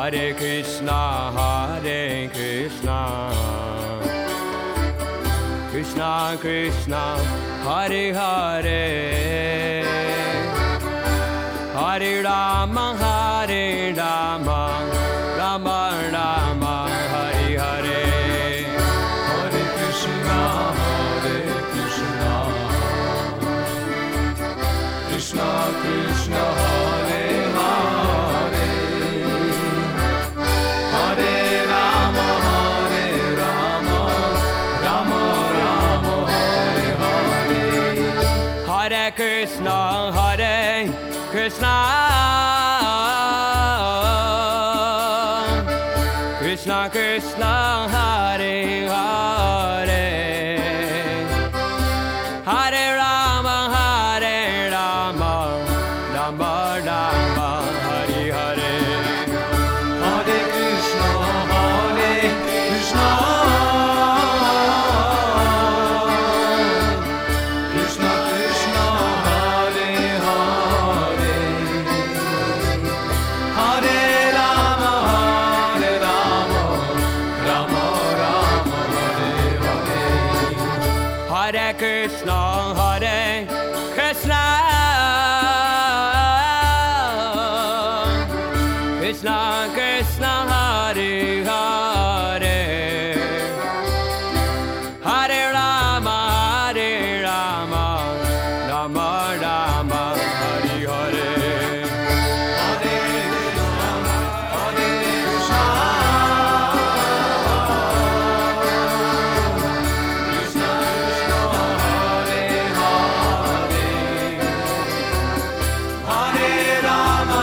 Hare Krishna, Krishna Krishna, Hare Hare, Hare Rama, Rama Rama, Hare Hare. Hare Krishna, Krishna Krishna, Hare Hare, Hare Rama, Rama Rama, Hare Hare. Hare Krishna, Krishna Krishna, Hare Hare, Hare Rama, Rama Rama, Hare Hare. Hare Krishna, Krishna Krishna, Hare Hare, Hare Rama, Rama Rama, Hare Hare. Hare Krishna, Krishna Krishna, Hare Hare, Hare Rama, Rama Rama, Hare Hare. Hare Krishna, Krishna Krishna, Hare Hare, Hare Rama,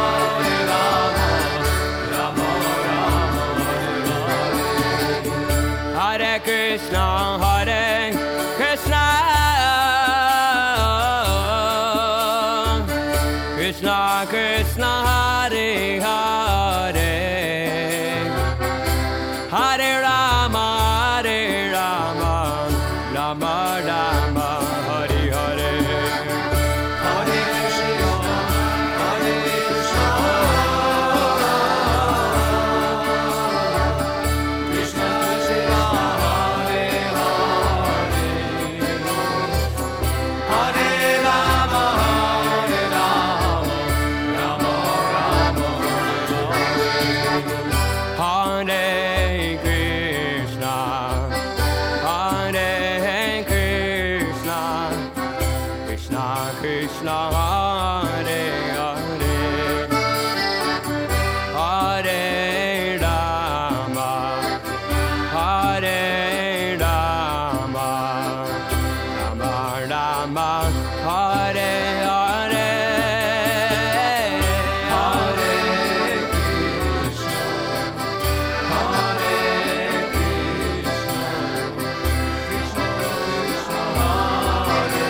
Rama Rama, Hare Hare. Hare Krishna, Krishna Krishna, Hare Hare, Hare Rama, Rama Rama, Hare Hare. Hare Krishna, Krishna Krishna, Hare Hare, Hare Rama, Rama Rama, Hare Krishna, Krishna Krishna, Hare Hare, Hare Rama, Rama Rama, Hare Hare. Hare Krishna, Krishna Krishna, Hare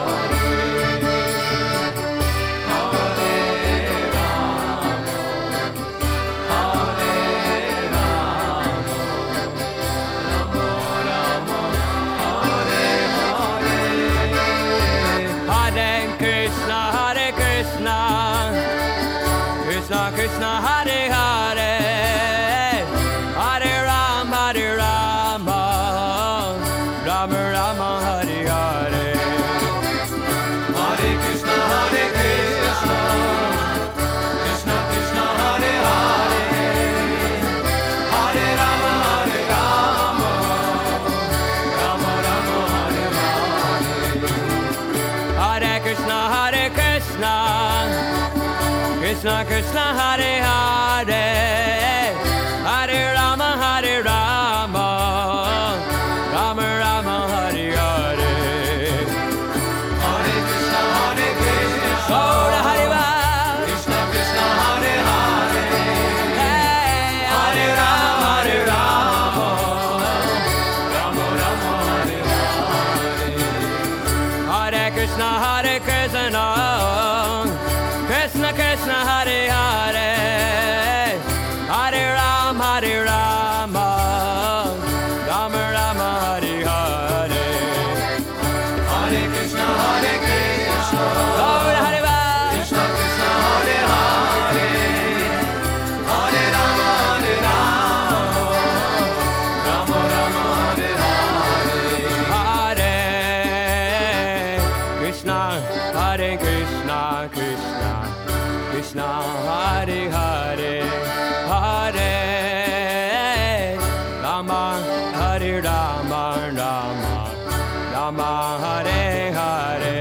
Krishna Krishna, Hare Hare, Hare Rama, Rama Rama, Hare Hare. Hare Krishna, Krishna Krishna, Hare Hare, Hare Rama, Rama Rama, Hare Hare. Hare Krishna, Krishna Krishna, Hare Hare, Hare Rama, Rama Rama, Hare Hare. Hare Krishna, Gaura Hariva, Krishna Krishna, Hare Hare, hey, Hare Rama, Rama Rama, Hare Hare. Hare Krishna, Krishna Krishna, Hare Hare, Hare Hare, Hare Rama, Hare Rama, Rama Rama, Hare Hare.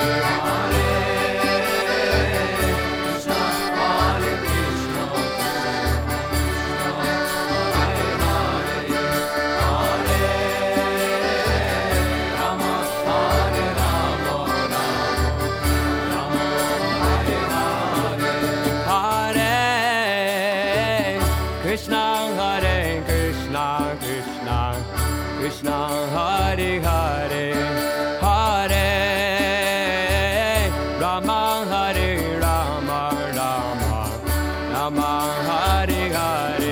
Krishna, Hare Krishna, Krishna, Krishna, Hare Hare, Hare Rama, Hare Rama, Rama Rama, Hare Hare.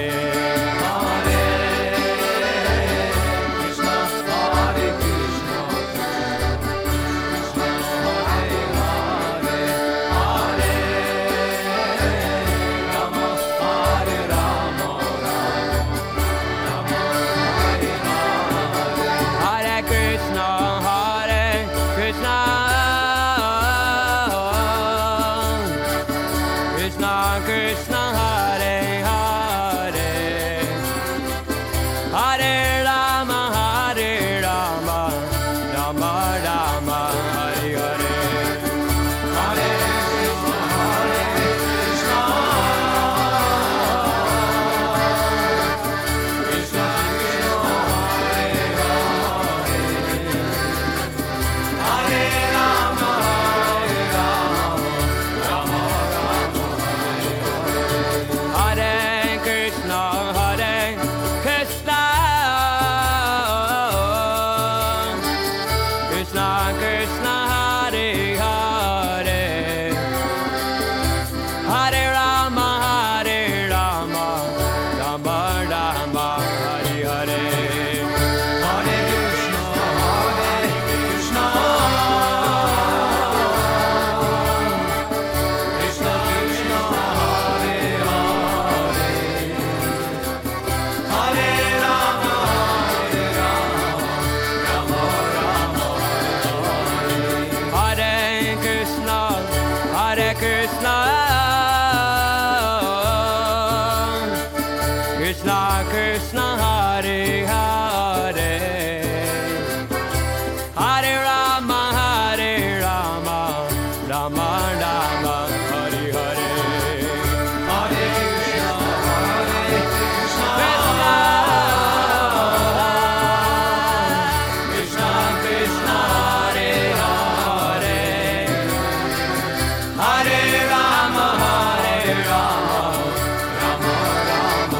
Krishna, Hare Hare, Hare Rama, Hare Rama, Rama Rama, Hare Hare. Hare Krishna, Hare Krishna, Krishna Krishna, Hare Hare, Hare Rama, Hare Rama, Rama Rama. Hare Krishna, Hare Krishna, Krishna Krishna, Hare Hare, Hare Rama, Hare Rama, Rama Rama, Hare Hare. Hare Krishna, Hare Krishna, Krishna Krishna, Hare Hare, Hare Rama, Hare Rama, Rama Rama, Hare Krishna, Hare Krishna, Krishna Krishna, Hare Hare, Hare Rama, Hare Rama, Rama Rama, Hare Hare. Hare Krishna, Hare Krishna, Krishna Krishna, Hare Hare, Hare Rama, Hare Rama, Rama Rama,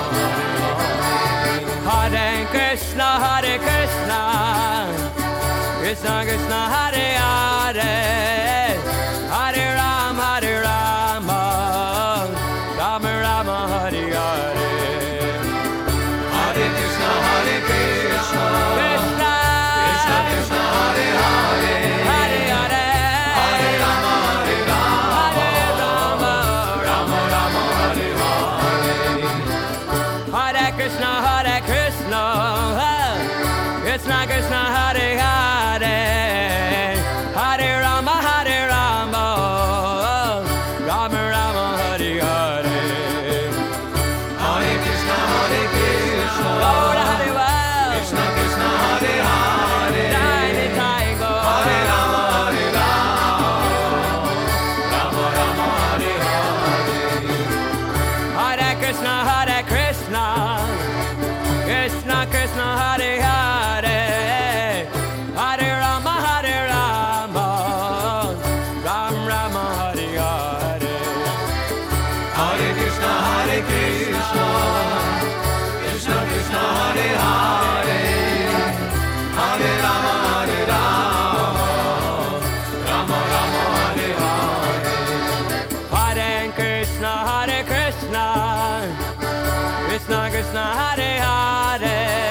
Hare Krishna, Hare Krishna, Krishna Krishna, Hare Hare, Hare Rama, Hare Rama, Rama Rama, Hare Hare. Hare Krishna, Hare Krishna, Krishna Krishna, Krishna Hare Hare, Hare Hare, Hare Rama, Hare Rama, Hare Rama, Rama Rama, Hare Hare. Hare Krishna, Hare Krishna, Krishna Krishna, Hare Hare, Hare Rama, Hare Rama, Rama Rama, Hare Hare. Hare Krishna, Hare Krishna, Lord Hare Ram, Krishna Krishna, Hare Hare, Jai Jai Go, Hare Rama, Hare Rama, Rama Rama, Hare Hare. Hare Krishna, Hare Krishna, Krishna Krishna, Hare Hare, Hare Rama, Hare Rama, Ram Rama, Hare Hare. Hare Krishna, Hare Krishna, Krishna Krishna, Hare Hare, Hare Rama, Hare Rama, Rama Rama, Hare Hare. Hare Krishna, Hare Krishna, Krishna Krishna, Hare Hare,